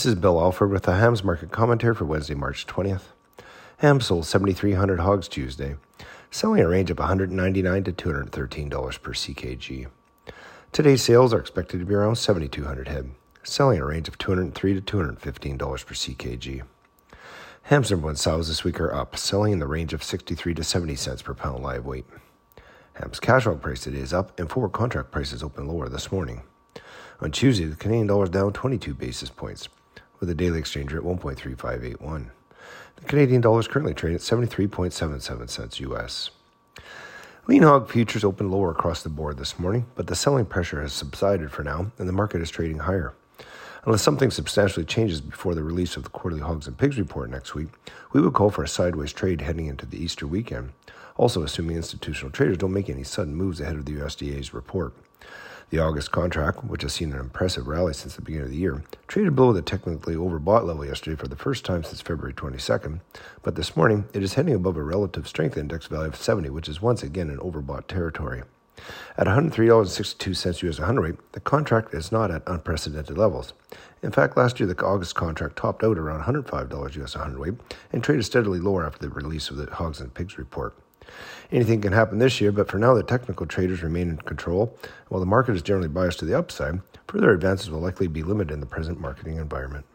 This is Bill Alford with the Hams Market Commentary for Wednesday, March 20th. Hams sold 7,300 hogs Tuesday, selling a range of $199 to $213 per CKG. Today's sales are expected to be around 7,200 head, selling a range of $203 to $215 per CKG. Hams number one sows this week are up, selling in the range of 63 to 70 cents per pound live weight. Hams cash hog price today is up, and forward contract prices opened lower this morning. On Tuesday, the Canadian dollar is down 22 basis points, with the daily exchange rate at 1.3581. The Canadian dollar is currently trading at 73.77 cents US. Lean hog futures opened lower across the board this morning, but the selling pressure has subsided for now, and the market is trading higher. Unless something substantially changes before the release of the quarterly hogs and pigs report next week, we would call for a sideways trade heading into the Easter weekend, also assuming institutional traders don't make any sudden moves ahead of the USDA's report. The August contract, which has seen an impressive rally since the beginning of the year, traded below the technically overbought level yesterday for the first time since February 22nd, but this morning it is heading above a relative strength index value of 70, which is once again in overbought territory. At $103.62 US a hundredweight, the contract is not at unprecedented levels. In fact, last year the August contract topped out around $105 US a hundredweight and traded steadily lower after the release of the hogs and pigs report. Anything can happen this year, but for now the technical traders remain in control. While the market is generally biased to the upside, further advances will likely be limited in the present marketing environment.